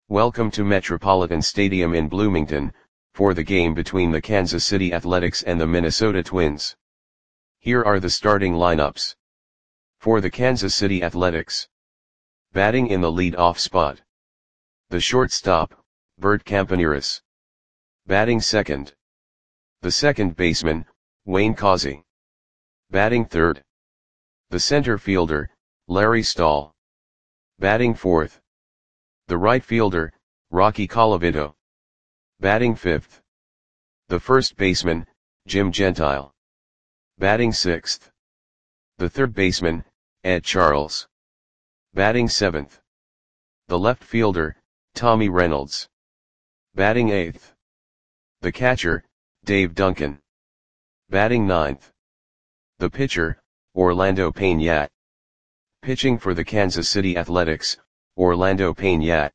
Welcome to Metropolitan Stadium in Bloomington, for the game between the Kansas City Athletics and the Minnesota Twins. Here are the starting lineups. For the Kansas City Athletics. Batting in the lead-off spot. The shortstop, Bert Campaneris. Batting second. The second baseman, Wayne Causey. Batting third. The center fielder, Larry Stahl. Batting fourth. The right fielder, Rocky Colavito. Batting fifth. The first baseman, Jim Gentile. Batting sixth. The third baseman, Ed Charles. Batting seventh. The left fielder, Tommy Reynolds. Batting eighth. The catcher, Dave Duncan. Batting ninth. The pitcher, Orlando Payne. Pitching for the Kansas City Athletics, Orlando Payne.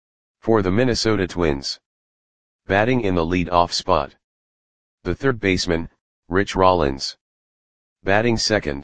For the Minnesota Twins. Batting in the lead-off spot. The third baseman, Rich Rollins. Batting second.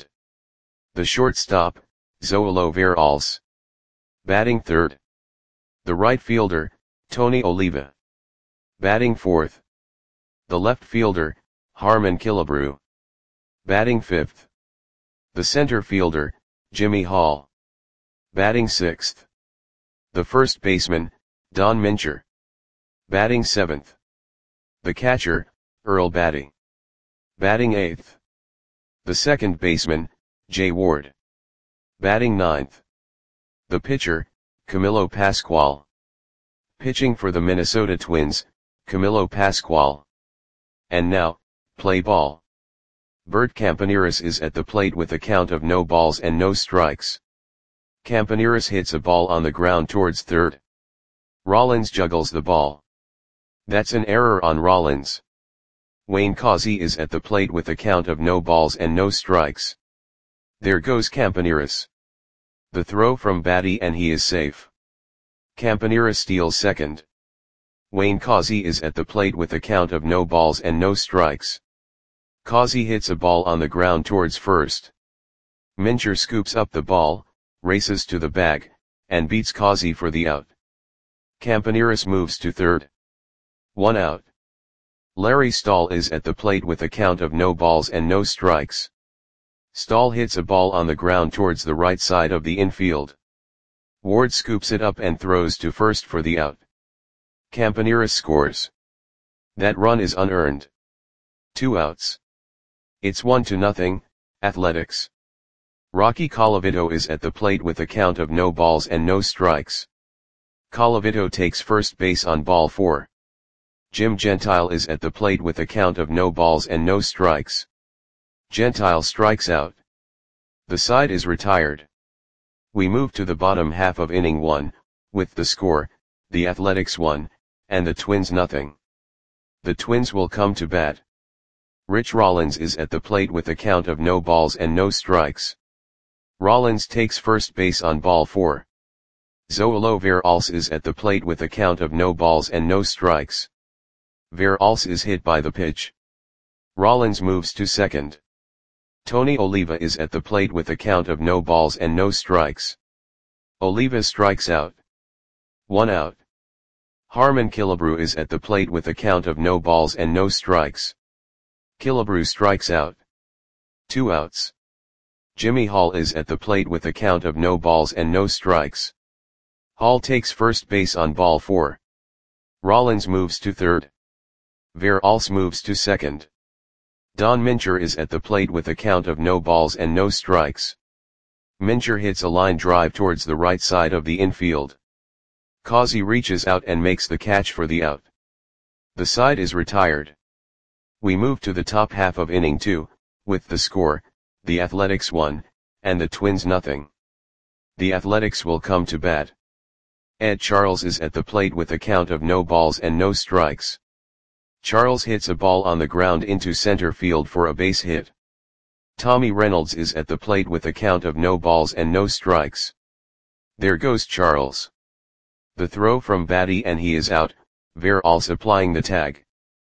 The shortstop, Zoilo Veralce. Batting third. The right fielder, Tony Oliva. Batting fourth. The left fielder, Harmon Killebrew. Batting fifth. The center fielder, Jimmy Hall. Batting sixth. The first baseman, Don Mincher. Batting seventh. The catcher, Earl Batty. Batting eighth. The second baseman, Jay Ward. Batting ninth. The pitcher, Camilo Pascual. Pitching for the Minnesota Twins, Camilo Pascual. And now, play ball. Bert Campaneris is at the plate with a count of no balls and no strikes. Campaneris hits a ball on the ground towards third. Rollins juggles the ball. That's an error on Rollins. Wayne Causey is at the plate with a count of no balls and no strikes. There goes Campaneris. The throw from Batty and he is safe. Campaneris steals second. Wayne Causey is at the plate with a count of no balls and no strikes. Causey hits a ball on the ground towards first. Mincher scoops up the ball, races to the bag, and beats Causey for the out. Campaneris moves to third. 1 out. Larry Stahl is at the plate with a count of no balls and no strikes. Stahl hits a ball on the ground towards the right side of the infield. Ward scoops it up and throws to first for the out. Campaneris scores. That run is unearned. 2 outs. It's 1-0, Athletics. Rocky Colavito is at the plate with a count of no balls and no strikes. Colavito takes first base on ball 4. Jim Gentile is at the plate with a count of no balls and no strikes. Gentile strikes out. The side is retired. We move to the bottom half of inning 1, with the score, the Athletics 1, and the Twins 0. The Twins will come to bat. Rich Rollins is at the plate with a count of no balls and no strikes. Rollins takes first base on ball 4. Zoilo Veralce is at the plate with a count of no balls and no strikes. Veralce is hit by the pitch. Rollins moves to second. Tony Oliva is at the plate with a count of no balls and no strikes. Oliva strikes out. 1 out. Harmon Killebrew is at the plate with a count of no balls and no strikes. Killebrew strikes out. 2 outs. Jimmy Hall is at the plate with a count of no balls and no strikes. Hall takes first base on ball 4. Rollins moves to third. Veralce moves to second. Don Mincher is at the plate with a count of no balls and no strikes. Mincher hits a line drive towards the right side of the infield. Causey reaches out and makes the catch for the out. The side is retired. We move to the top half of inning 2, with the score, the Athletics 1, and the Twins 0. The Athletics will come to bat. Ed Charles is at the plate with a count of no balls and no strikes. Charles hits a ball on the ground into center field for a base hit. Tommy Reynolds is at the plate with a count of no balls and no strikes. There goes Charles. The throw from Batty and he is out, Veralce applying the tag.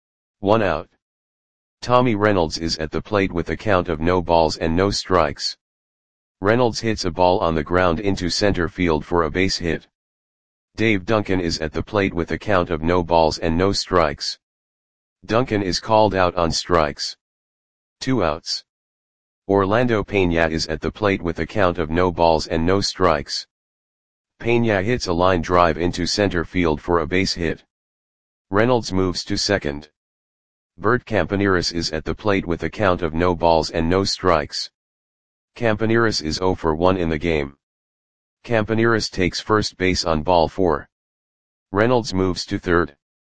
1 out. Tommy Reynolds is at the plate with a count of no balls and no strikes. Reynolds hits a ball on the ground into center field for a base hit. Dave Duncan is at the plate with a count of no balls and no strikes. Duncan is called out on strikes. 2 outs. Orlando Pena is at the plate with a count of no balls and no strikes. Pena hits a line drive into center field for a base hit. Reynolds moves to second. Bert Campaneris is at the plate with a count of no balls and no strikes. Campaneris is 0 for 1 in the game. Campaneris takes first base on ball 4. Reynolds moves to third.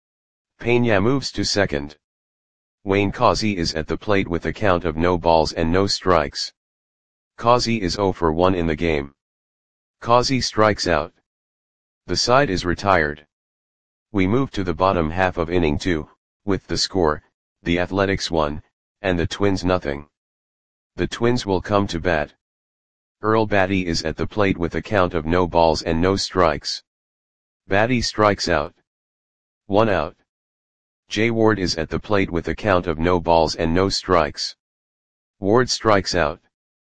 Pena moves to second. Wayne Causey is at the plate with a count of no balls and no strikes. Causey is 0 for 1 in the game. Causey strikes out. The side is retired. We move to the bottom half of inning 2, with the score, the Athletics 1, and the Twins nothing. The Twins will come to bat. Earl Batty is at the plate with a count of no balls and no strikes. Batty strikes out. 1 out. Jay Ward is at the plate with a count of no balls and no strikes. Ward strikes out.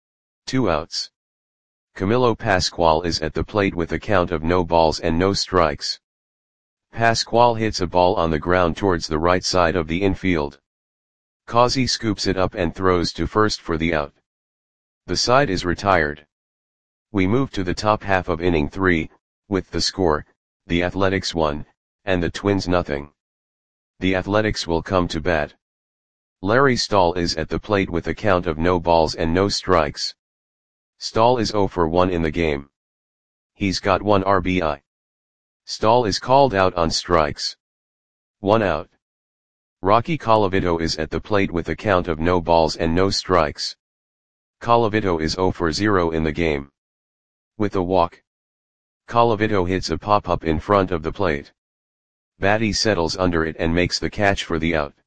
2 outs. Camilo Pascual is at the plate with a count of no balls and no strikes. Pascual hits a ball on the ground towards the right side of the infield. Causey scoops it up and throws to first for the out. The side is retired. We move to the top half of inning 3, with the score, the Athletics 1, and the Twins nothing. The Athletics will come to bat. Larry Stahl is at the plate with a count of no balls and no strikes. Stahl is 0 for 1 in the game. He's got 1 RBI. Stahl is called out on strikes. 1 out. Rocky Colavito is at the plate with a count of no balls and no strikes. Colavito is 0 for 0 in the game. With a walk. Colavito hits a pop-up in front of the plate. Batty settles under it and makes the catch for the out.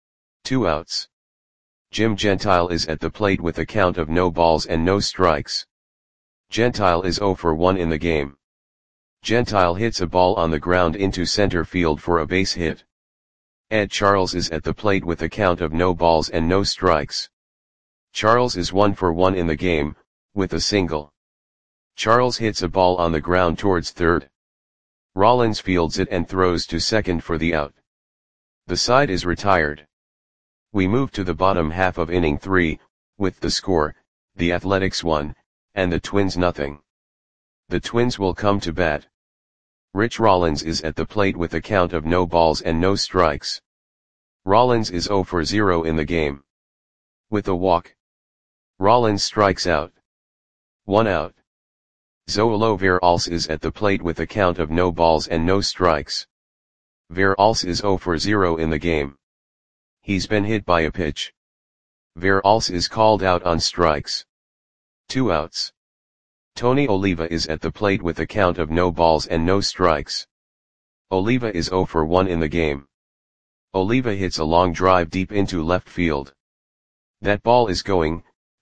2 outs. Jim Gentile is at the plate with a count of no balls and no strikes. Gentile is 0 for 1 in the game. Gentile hits a ball on the ground into center field for a base hit. Ed Charles is at the plate with a count of no balls and no strikes. Charles is 1 for 1 in the game, with a single. Charles hits a ball on the ground towards third. Rollins fields it and throws to second for the out. The side is retired. We move to the bottom half of inning 3, with the score, the Athletics 1, and the Twins nothing. The Twins will come to bat. Rich Rollins is at the plate with a count of no balls and no strikes. Rollins is 0 for 0 in the game. With a walk. Rollins strikes out. 1 out. Zoilo Veralce is at the plate with a count of no balls and no strikes. Veralce is 0 for 0 in the game. He's been hit by a pitch. Veralce is called out on strikes. 2 outs. Tony Oliva is at the plate with a count of no balls and no strikes. Oliva is 0 for 1 in the game. Oliva hits a long drive deep into left field. That ball is gone.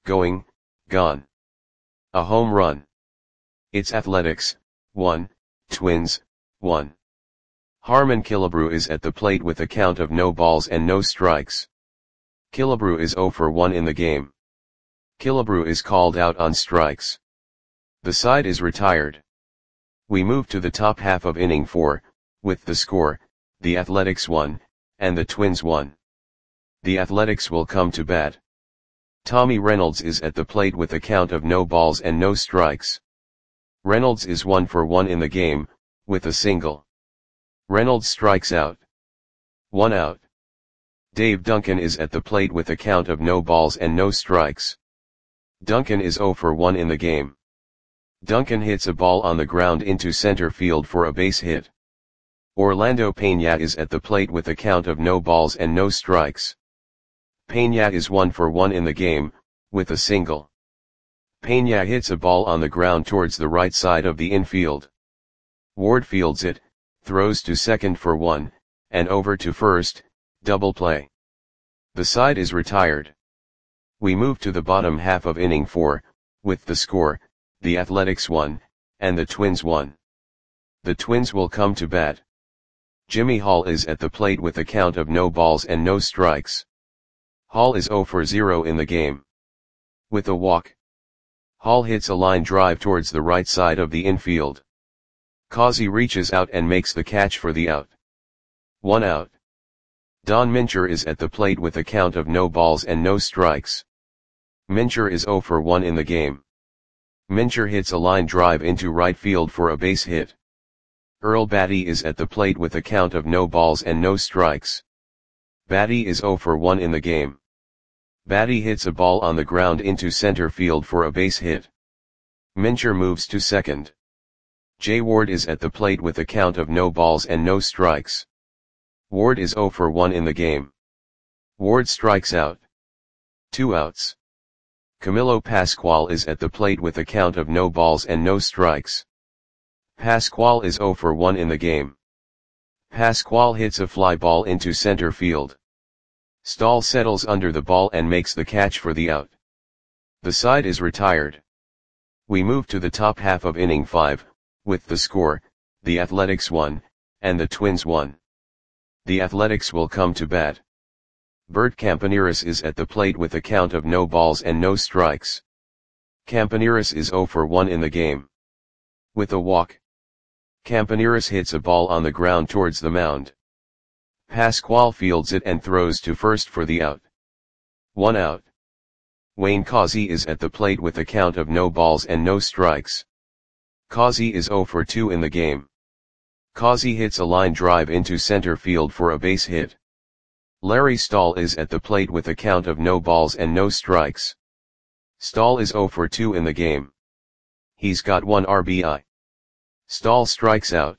A home run. It's Athletics, 1, Twins, 1. Harmon Killebrew is at the plate with a count of no balls and no strikes. Killebrew is 0 for 1 in the game. Killebrew is called out on strikes. The side is retired. We move to the top half of inning 4, with the score, the Athletics 1, and the Twins 1. The Athletics will come to bat. Tommy Reynolds is at the plate with a count of no balls and no strikes. Reynolds is 1 for 1 in the game, with a single. Reynolds strikes out. 1 out. Dave Duncan is at the plate with a count of no balls and no strikes. Duncan is 0 for 1 in the game. Duncan hits a ball on the ground into center field for a base hit. Orlando Pena is at the plate with a count of no balls and no strikes. Pena is 1 for 1 in the game, with a single. Pena hits a ball on the ground towards the right side of the infield. Ward fields it, throws to second for 1, and over to first, double play. The side is retired. We move to the bottom half of inning 4, with the score, the Athletics 1, and the Twins 1. The Twins will come to bat. Jimmy Hall is at the plate with a count of no balls and no strikes. Hall is 0 for 0 in the game. With a walk. Hall hits a line drive towards the right side of the infield. Causey reaches out and makes the catch for the out. 1 out. Don Mincher is at the plate with a count of no balls and no strikes. Mincher is 0 for 1 in the game. Mincher hits a line drive into right field for a base hit. Earl Battey is at the plate with a count of no balls and no strikes. Battey is 0 for 1 in the game. Battey hits a ball on the ground into center field for a base hit. Mincher moves to second. Jay Ward is at the plate with a count of no balls and no strikes. Ward is 0 for 1 in the game. Ward strikes out. 2 outs. Camilo Pascual is at the plate with a count of no balls and no strikes. Pascual is 0 for 1 in the game. Pascual hits a fly ball into center field. Stahl settles under the ball and makes the catch for the out. The side is retired. We move to the top half of inning 5, with the score, the Athletics 1, and the Twins 1. The Athletics will come to bat. Bert Campaneris is at the plate with a count of no balls and no strikes. Campaneris is 0 for 1 in the game. With a walk. Campaneris hits a ball on the ground towards the mound. Pascual fields it and throws to first for the out. 1 out. Wayne Causey is at the plate with a count of no balls and no strikes. Causey is 0 for 2 in the game. Causey hits a line drive into center field for a base hit. Larry Stahl is at the plate with a count of no balls and no strikes. Stahl is 0 for 2 in the game. He's got 1 RBI. Stahl strikes out.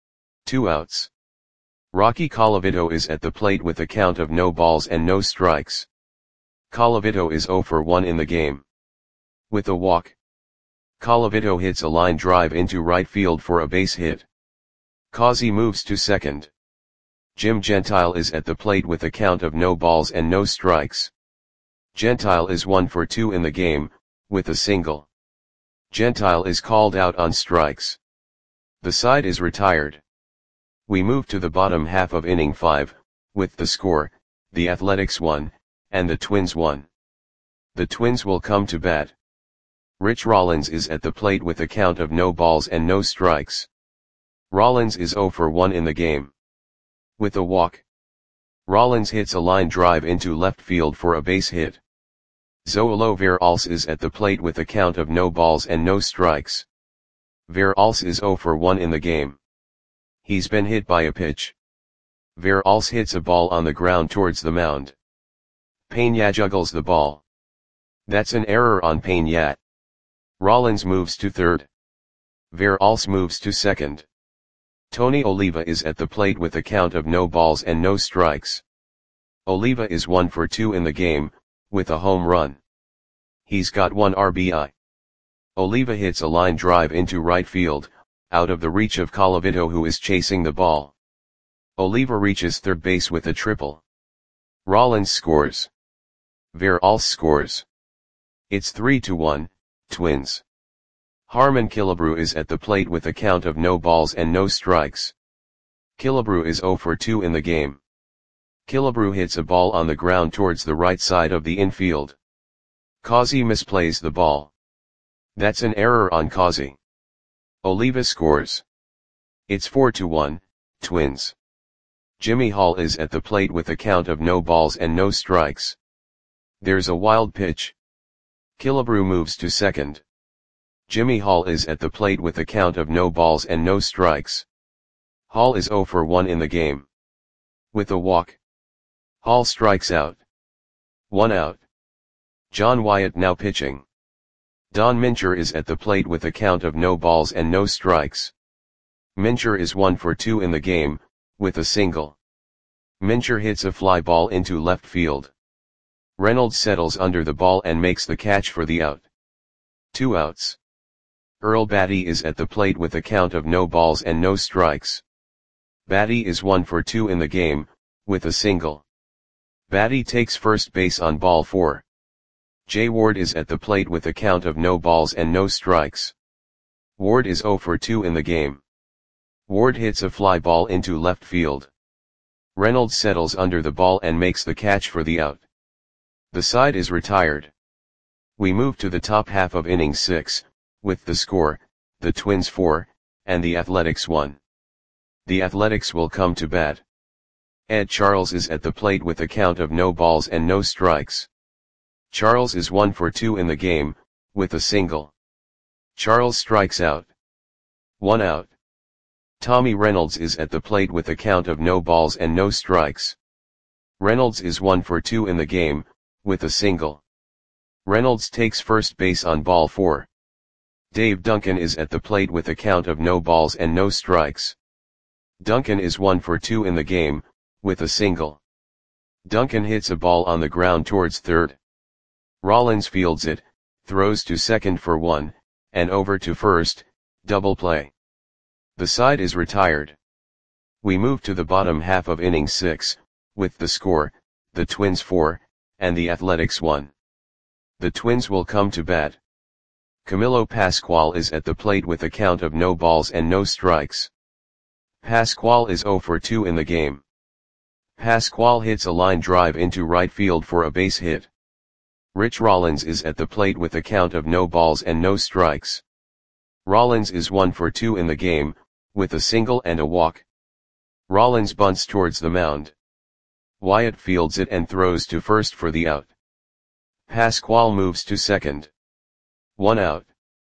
2 outs. Rocky Colavito is at the plate with a count of no balls and no strikes. Colavito is 0 for 1 in the game. With a walk. Colavito hits a line drive into right field for a base hit. Causey moves to second. Jim Gentile is at the plate with a count of no balls and no strikes. Gentile is 1 for 2 in the game, with a single. Gentile is called out on strikes. The side is retired. We move to the bottom half of inning 5, with the score, the Athletics 1, and the Twins 1. The Twins will come to bat. Rich Rollins is at the plate with a count of no balls and no strikes. Rollins is 0 for 1 in the game. With a walk. Rollins hits a line drive into left field for a base hit. Zoilo Veralce is at the plate with a count of no balls and no strikes. Veralce is 0 for 1 in the game. He's been hit by a pitch. Veralce hits a ball on the ground towards the mound. Peña juggles the ball. That's an error on Peña. Rollins moves to third. Veralce moves to second. Tony Oliva is at the plate with a count of no balls and no strikes. Oliva is 1 for 2 in the game, with a home run. He's got 1 RBI. Oliva hits a line drive into right field, out of the reach of Colavito, who is chasing the ball. Oliva reaches third base with a triple. Rollins scores. Veralce scores. It's 3-1, Twins. Harmon Killebrew is at the plate with a count of no balls and no strikes. Killebrew is 0 for 2 in the game. Killebrew hits a ball on the ground towards the right side of the infield. Causey misplays the ball. That's an error on Causey. Oliva scores. It's 4-1, Twins. Jimmy Hall is at the plate with a count of no balls and no strikes. There's a wild pitch. Killebrew moves to second. Jimmy Hall is at the plate with a count of no balls and no strikes. Hall is 0 for 1 in the game. With a walk. Hall strikes out. 1 out. John Wyatt now pitching. Don Mincher is at the plate with a count of no balls and no strikes. Mincher is 1 for 2 in the game, with a single. Mincher hits a fly ball into left field. Reynolds settles under the ball and makes the catch for the out. 2 outs. Earl Battey is at the plate with a count of no balls and no strikes. Battey is 1 for 2 in the game, with a single. Battey takes first base on ball 4. Jay Ward is at the plate with a count of no balls and no strikes. Ward is 0 for 2 in the game. Ward hits a fly ball into left field. Reynolds settles under the ball and makes the catch for the out. The side is retired. We move to the top half of inning 6, with the score, the Twins 4, and the Athletics 1. The Athletics will come to bat. Ed Charles is at the plate with a count of no balls and no strikes. Charles is 1 for 2 in the game, with a single. Charles strikes out. 1 out. Tommy Reynolds is at the plate with a count of no balls and no strikes. Reynolds is 1 for 2 in the game, with a single. Reynolds takes first base on ball 4. Dave Duncan is at the plate with a count of no balls and no strikes. Duncan is 1 for 2 in the game, with a single. Duncan hits a ball on the ground towards third. Rollins fields it, throws to second for 1, and over to first, double play. The side is retired. We move to the bottom half of inning 6, with the score, the Twins 4, and the Athletics 1. The Twins will come to bat. Camilo Pascual is at the plate with a count of no balls and no strikes. Pascual is 0 for 2 in the game. Pascual hits a line drive into right field for a base hit. Rich Rollins is at the plate with a count of no balls and no strikes. Rollins is 1 for 2 in the game, with a single and a walk. Rollins bunts towards the mound. Wyatt fields it and throws to first for the out. Pascual moves to second. 1 out.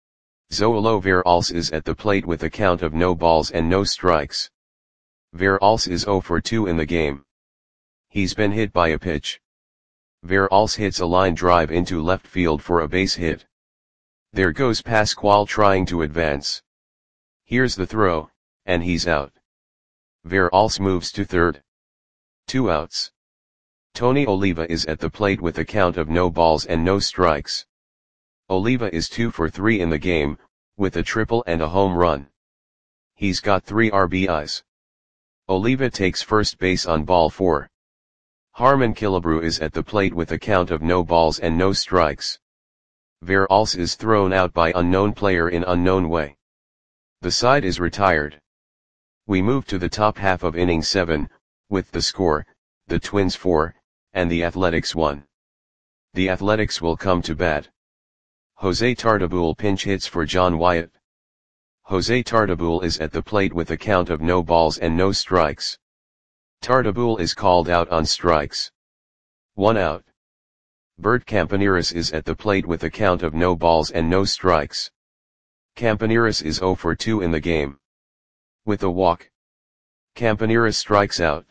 Zoilo Veralles is at the plate with a count of no balls and no strikes. Veralles is 0 for 2 in the game. He's been hit by a pitch. Veralles hits a line drive into left field for a base hit. There goes Pascual trying to advance. Here's the throw, and he's out. Veralles moves to third. 2 outs. Tony Oliva is at the plate with a count of no balls and no strikes. Oliva is 2 for 3 in the game, with a triple and a home run. He's got 3 RBIs. Oliva takes first base on ball 4. Harmon Killebrew is at the plate with a count of no balls and no strikes. Veralles is thrown out by unknown player in unknown way. The side is retired. We move to the top half of inning 7, with the score, the Twins 4, and the Athletics 1. The Athletics will come to bat. Jose Tartabull pinch hits for John Wyatt. Jose Tartabull is at the plate with a count of no balls and no strikes. Tartabull is called out on strikes. 1 out. Bert Campaneris is at the plate with a count of no balls and no strikes. Campaneris is 0 for 2 in the game. With a walk. Campaneris strikes out.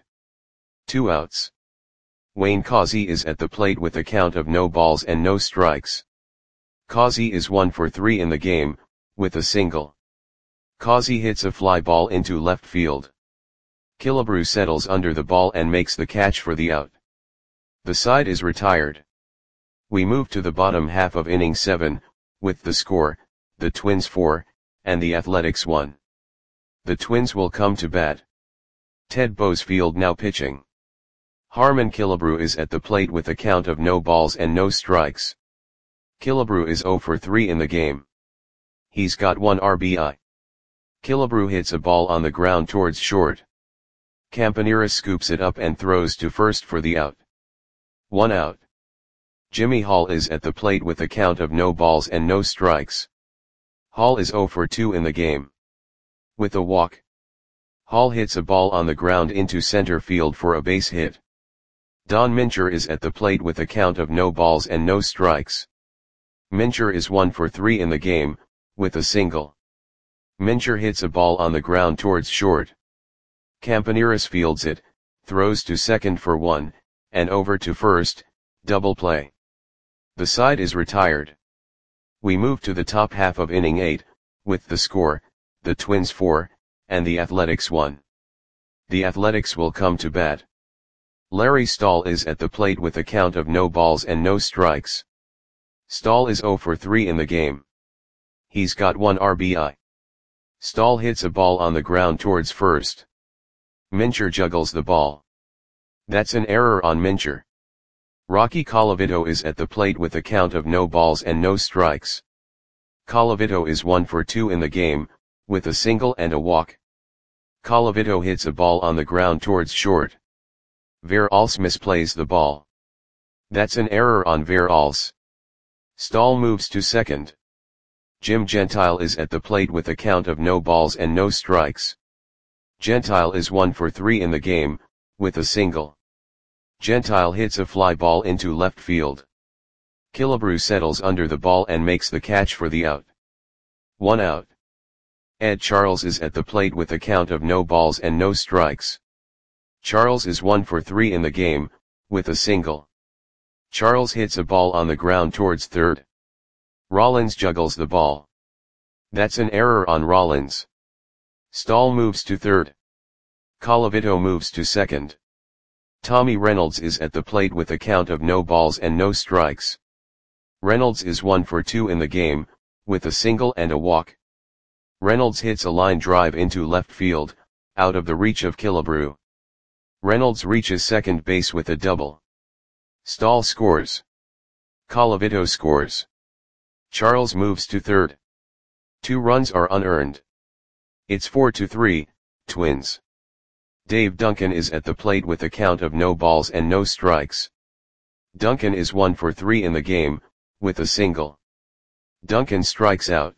2 outs. Wayne Causey is at the plate with a count of no balls and no strikes. Causey is 1 for 3 in the game, with a single. Causey hits a fly ball into left field. Killebrew settles under the ball and makes the catch for the out. The side is retired. We move to the bottom half of inning 7, with the score, the Twins 4, and the Athletics 1. The Twins will come to bat. Ted Boesfield now pitching. Harmon Killebrew is at the plate with a count of no balls and no strikes. Killebrew is 0 for 3 in the game. He's got 1 RBI. Killebrew hits a ball on the ground towards short. Campaneris scoops it up and throws to first for the out. 1 out. Jimmy Hall is at the plate with a count of no balls and no strikes. Hall is 0 for 2 in the game. With a walk. Hall hits a ball on the ground into center field for a base hit. Don Mincher is at the plate with a count of no balls and no strikes. Mincher is 1 for 3 in the game, with a single. Mincher hits a ball on the ground towards short. Campaneris fields it, throws to second for 1, and over to first, double play. The side is retired. We move to the top half of inning 8, with the score, the Twins 4, and the Athletics 1. The Athletics will come to bat. Larry Stahl is at the plate with a count of no balls and no strikes. Stahl is 0 for 3 in the game. He's got 1 RBI. Stahl hits a ball on the ground towards first. Mincher juggles the ball. That's an error on Mincher. Rocky Colavito is at the plate with a count of no balls and no strikes. Colavito is 1 for 2 in the game, with a single and a walk. Colavito hits a ball on the ground towards short. Veralles misplays the ball. That's an error on Veralles. Stahl moves to second. Jim Gentile is at the plate with a count of no balls and no strikes. Gentile is 1 for 3 in the game, with a single. Gentile hits a fly ball into left field. Killebrew settles under the ball and makes the catch for the out. 1 out. Ed Charles is at the plate with a count of no balls and no strikes. Charles is 1 for 3 in the game, with a single. Charles hits a ball on the ground towards third. Rollins juggles the ball. That's an error on Rollins. Stahl moves to third. Colavito moves to second. Tommy Reynolds is at the plate with a count of no balls and no strikes. Reynolds is 1 for 2 in the game, with a single and a walk. Reynolds hits a line drive into left field, out of the reach of Killebrew. Reynolds reaches second base with a double. Stahl scores. Colavito scores. Charles moves to third. 2 runs are unearned. It's 4-3, Twins. Dave Duncan is at the plate with a count of no balls and no strikes. Duncan is 1 for 3 in the game, with a single. Duncan strikes out.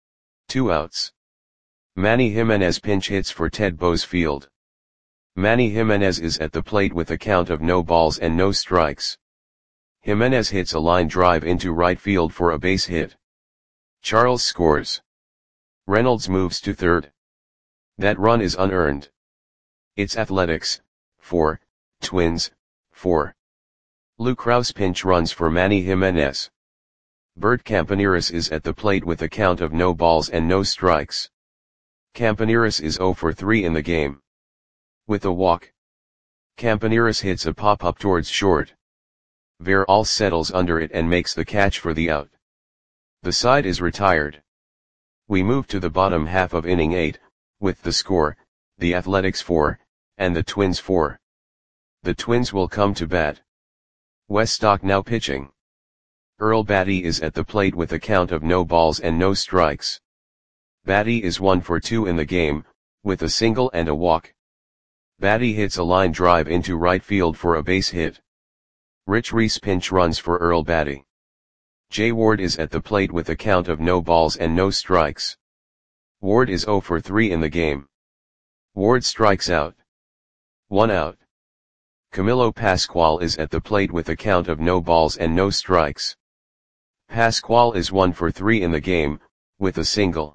2 outs. Manny Jimenez pinch hits for Ted Boesfield. Manny Jimenez is at the plate with a count of no balls and no strikes. Jimenez hits a line drive into right field for a base hit. Charles scores. Reynolds moves to third. That run is unearned. It's Athletics, 4, Twins, 4. Lou Krause pinch runs for Manny Jimenez. Bert Campaneris is at the plate with a count of no balls and no strikes. Campaneris is 0 for 3 in the game. With a walk. Campaneris hits a pop-up towards short. Veralls settles under it and makes the catch for the out. The side is retired. We move to the bottom half of inning 8, with the score, the Athletics 4, and the Twins 4. The Twins will come to bat. Weststock now pitching. Earl Batty is at the plate with a count of no balls and no strikes. Batty is 1 for 2 in the game, with a single and a walk. Batty hits a line drive into right field for a base hit. Rich Reese pinch runs for Earl Batty. Jay Ward is at the plate with a count of no balls and no strikes. Ward is 0 for 3 in the game. Ward strikes out. 1 out. Camilo Pascual is at the plate with a count of no balls and no strikes. Pascual is 1 for 3 in the game, with a single.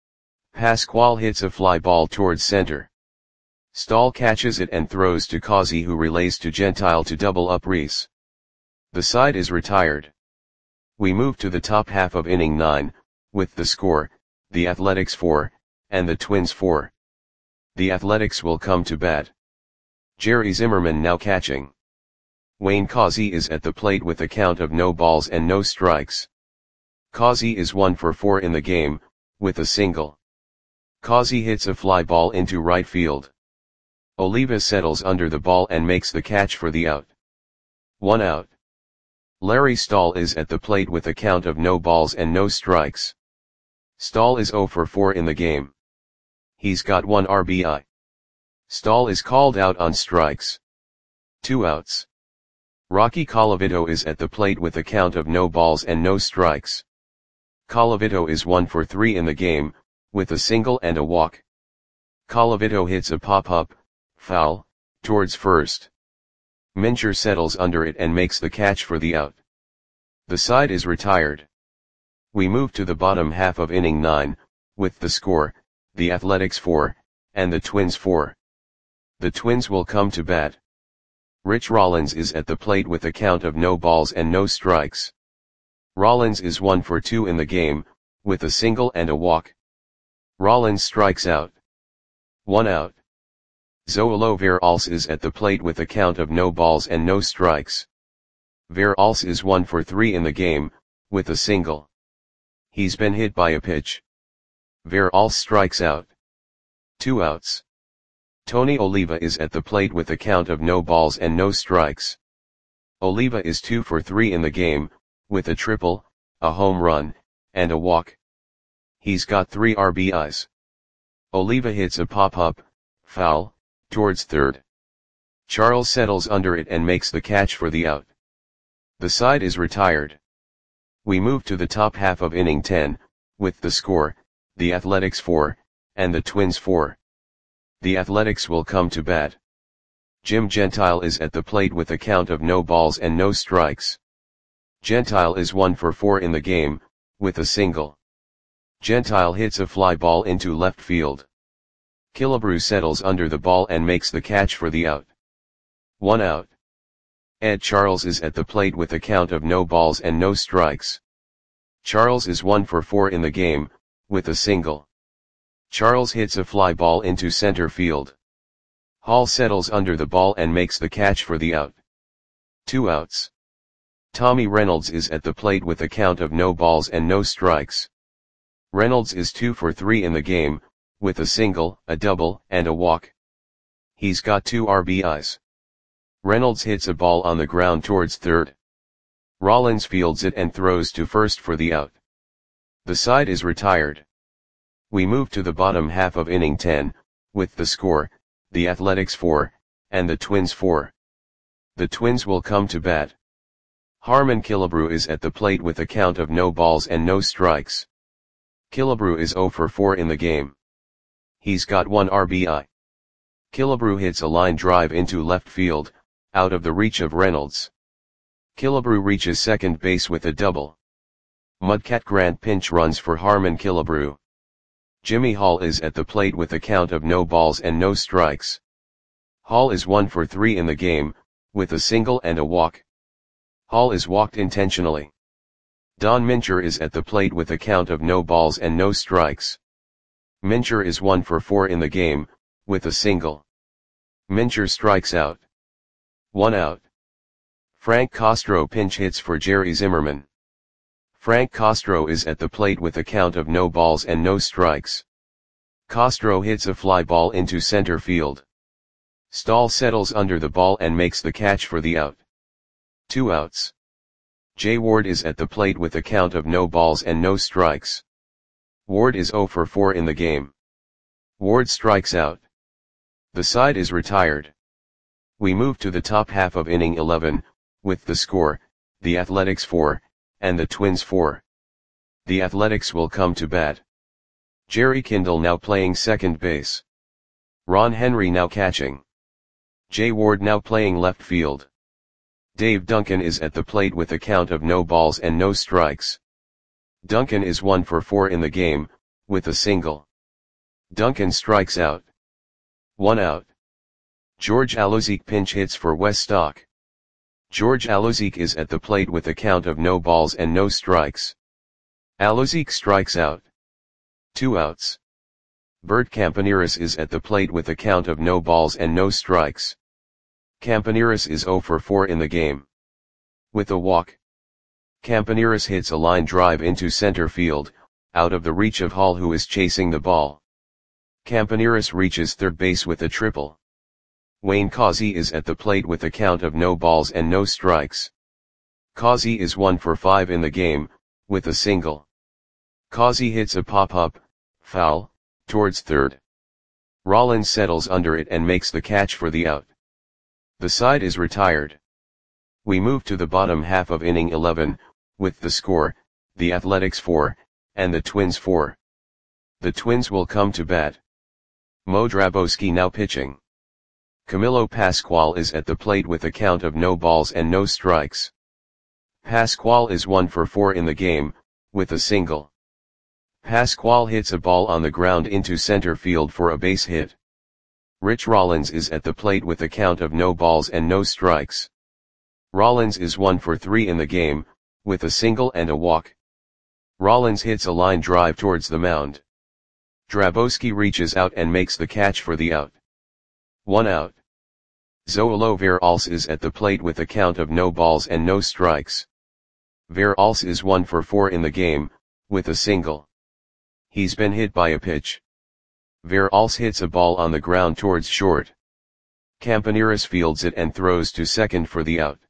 Pascual hits a fly ball towards center. Stahl catches it and throws to Causey, who relays to Gentile to double up Reese. The side is retired. We move to the top half of inning 9, with the score, the Athletics 4, and the Twins 4. The Athletics will come to bat. Jerry Zimmerman now catching. Wayne Causey is at the plate with a count of no balls and no strikes. Causey is 1 for 4 in the game, with a single. Causey hits a fly ball into right field. Oliva settles under the ball and makes the catch for the out. 1 out. Larry Stahl is at the plate with a count of no balls and no strikes. Stahl is 0 for 4 in the game. He's got 1 RBI. Stahl is called out on strikes. 2 outs. Rocky Colavito is at the plate with a count of no balls and no strikes. Colavito is 1 for 3 in the game, with a single and a walk. Colavito hits a pop-up, foul, towards first. Mincher settles under it and makes the catch for the out. The side is retired. We move to the bottom half of inning 9, with the score, the Athletics 4, and the Twins 4. The Twins will come to bat. Rich Rollins is at the plate with a count of no balls and no strikes. Rollins is 1 for 2 in the game, with a single and a walk. Rollins strikes out. 1 out. Zoilo Veralls is at the plate with a count of no balls and no strikes. Veralls is 1 for 3 in the game, with a single. He's been hit by a pitch. Veralls strikes out. 2 outs. Tony Oliva is at the plate with a count of no balls and no strikes. Oliva is 2 for 3 in the game, with a triple, a home run, and a walk. He's got 3 RBIs. Oliva hits a pop-up, foul, towards third. Charles settles under it and makes the catch for the out. The side is retired. We move to the top half of inning 10, with the score, the Athletics 4, and the Twins 4. The Athletics will come to bat. Jim Gentile is at the plate with a count of no balls and no strikes. Gentile is 1 for 4 in the game, with a single. Gentile hits a fly ball into left field. Killebrew settles under the ball and makes the catch for the out. 1 out. Ed Charles is at the plate with a count of no balls and no strikes. Charles is 1 for 4 in the game, with a single. Charles hits a fly ball into center field. Hall settles under the ball and makes the catch for the out. 2 outs. Tommy Reynolds is at the plate with a count of no balls and no strikes. Reynolds is 2 for 3 in the game, with a single, a double, and a walk. He's got 2 RBIs. Reynolds hits a ball on the ground towards third. Rollins fields it and throws to first for the out. The side is retired. We move to the bottom half of inning 10, with the score, the Athletics 4, and the Twins 4. The Twins will come to bat. Harmon Killebrew is at the plate with a count of no balls and no strikes. Killebrew is 0 for 4 in the game. He's got 1 RBI. Killebrew hits a line drive into left field, out of the reach of Reynolds. Killebrew reaches second base with a double. Mudcat Grant pinch runs for Harmon Killebrew. Jimmy Hall is at the plate with a count of no balls and no strikes. Hall is 1 for 3 in the game, with a single and a walk. Hall is walked intentionally. Don Mincher is at the plate with a count of no balls and no strikes. Mincher is 1 for 4 in the game, with a single. Mincher strikes out. 1 out. Frank Castro pinch hits for Jerry Zimmerman. Frank Castro is at the plate with a count of no balls and no strikes. Castro hits a fly ball into center field. Stahl settles under the ball and makes the catch for the out. 2 outs. Jay Ward is at the plate with a count of no balls and no strikes. Ward is 0 for 4 in the game. Ward strikes out. The side is retired. We move to the top half of inning 11, with the score, the Athletics 4, and the Twins 4. The Athletics will come to bat. Jerry Kindle now playing second base. Ron Henry now catching. Jay Ward now playing left field. Dave Duncan is at the plate with a count of no balls and no strikes. Duncan is 1 for 4 in the game, with a single. Duncan strikes out. 1 out. George Alozique pinch hits for Wes Stock. George Alozique is at the plate with a count of no balls and no strikes. Alozique strikes out. 2 outs. Bert Campaneris is at the plate with a count of no balls and no strikes. Campaneris is 0 for 4 in the game. With a walk. Campaneris hits a line drive into center field, out of the reach of Hall, who is chasing the ball. Campaneris reaches third base with a triple. Wayne Causey is at the plate with a count of no balls and no strikes. Causey is 1 for 5 in the game, with a single. Causey hits a pop-up, foul, towards third. Rollins settles under it and makes the catch for the out. The side is retired. We move to the bottom half of inning 11, with the score, the Athletics 4, and the Twins 4. The Twins will come to bat. Mo Drabowski now pitching. Camilo Pascual is at the plate with a count of no balls and no strikes. Pascual is 1 for 4 in the game, with a single. Pascual hits a ball on the ground into center field for a base hit. Rich Rollins is at the plate with a count of no balls and no strikes. Rollins is 1 for 3 in the game, with a single and a walk. Rollins hits a line drive towards the mound. Drabowski reaches out and makes the catch for the out. 1 out. Zoilo Veralce is at the plate with a count of no balls and no strikes. Veralce is 1 for 4 in the game, with a single. He's been hit by a pitch. Veralce hits a ball on the ground towards short. Campaneris fields it and throws to second for the out.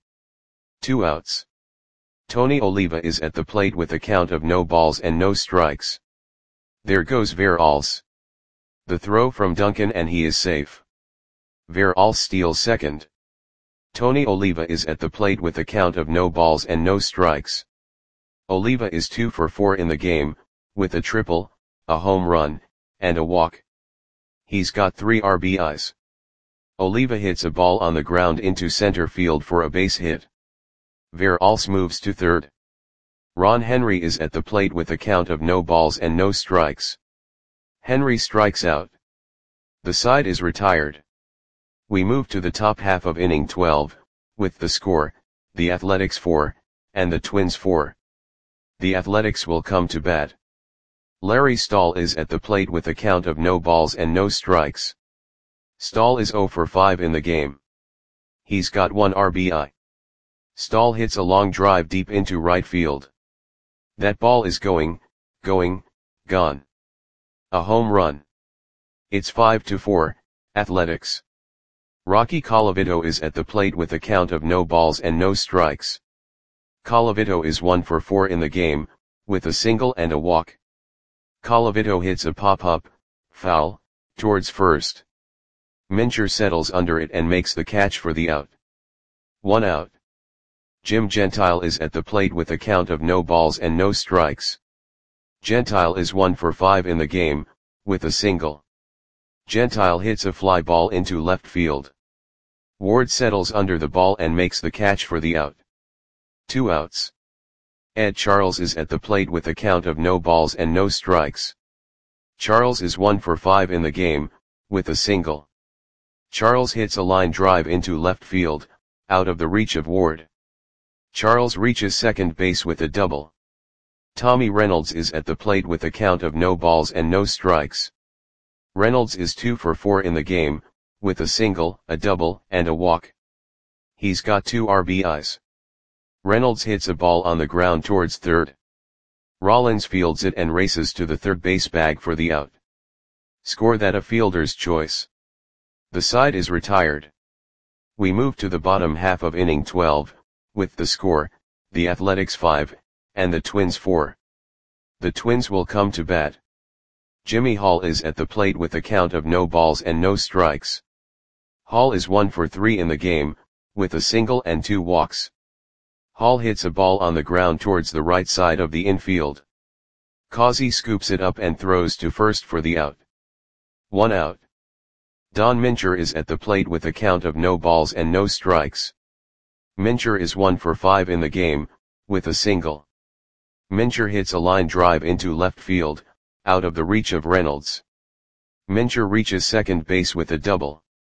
2 outs. Tony Oliva is at the plate with a count of no balls and no strikes. There goes Veralce. The throw from Duncan and he is safe. Veralce steals second. Tony Oliva is at the plate with a count of no balls and no strikes. Oliva is 2 for 4 in the game, with a triple, a home run, and a walk. He's got 3 RBIs. Oliva hits a ball on the ground into center field for a base hit. Veralls moves to third. Ron Henry is at the plate with a count of no balls and no strikes. Henry strikes out. The side is retired. We move to the top half of inning 12, with the score, the Athletics 4, and the Twins 4. The Athletics will come to bat. Larry Stahl is at the plate with a count of no balls and no strikes. Stahl is 0 for 5 in the game. He's got 1 RBI. Stahl hits a long drive deep into right field. That ball is gone. A home run. It's 5-4, Athletics. Rocky Colavito is at the plate with a count of no balls and no strikes. Colavito is 1 for 4 in the game, with a single and a walk. Colavito hits a pop-up, foul, towards first. Mincher settles under it and makes the catch for the out. 1 out. Jim Gentile is at the plate with a count of no balls and no strikes. Gentile is 1 for 5 in the game, with a single. Gentile hits a fly ball into left field. Ward settles under the ball and makes the catch for the out. 2 outs. Ed Charles is at the plate with a count of no balls and no strikes. Charles is 1 for 5 in the game, with a single. Charles hits a line drive into left field, out of the reach of Ward. Charles reaches second base with a double. Tommy Reynolds is at the plate with a count of no balls and no strikes. Reynolds is 2 for 4 in the game, with a single, a double, and a walk. He's got 2 RBIs. Reynolds hits a ball on the ground towards third. Rollins fields it and races to the third base bag for the out. Score that a fielder's choice. The side is retired. We move to the bottom half of inning 12, with the score, the Athletics 5, and the Twins 4. The Twins will come to bat. Jimmy Hall is at the plate with a count of no balls and no strikes. Hall is 1 for 3 in the game, with a single and 2 walks. Hall hits a ball on the ground towards the right side of the infield. Causey scoops it up and throws to first for the out. 1 out. Don Mincher is at the plate with a count of no balls and no strikes. Mincher is 1 for 5 in the game, with a single. Mincher hits a line drive into left field, out of the reach of Reynolds. Mincher reaches second base with a double.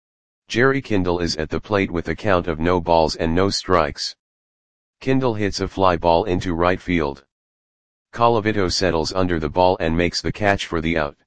Jerry Kindle is at the plate with a count of no balls and no strikes. Kindle hits a fly ball into right field. Colavito settles under the ball and makes the catch for the out.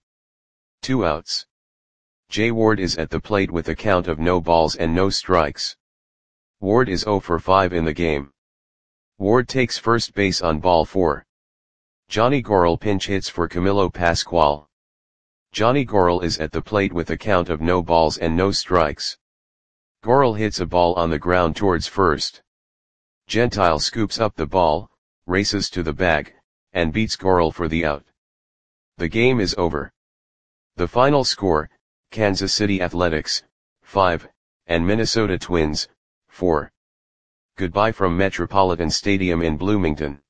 2 outs. Jay Ward is at the plate with a count of no balls and no strikes. Ward is 0 for 5 in the game. Ward takes first base on ball 4. Johnny Gorel pinch hits for Camilo Pascual. Johnny Gorel is at the plate with a count of no balls and no strikes. Gorel hits a ball on the ground towards first. Gentile scoops up the ball, races to the bag, and beats Gorel for the out. The game is over. The final score, Kansas City Athletics, 5, and Minnesota Twins, 4. Goodbye from Metropolitan Stadium in Bloomington.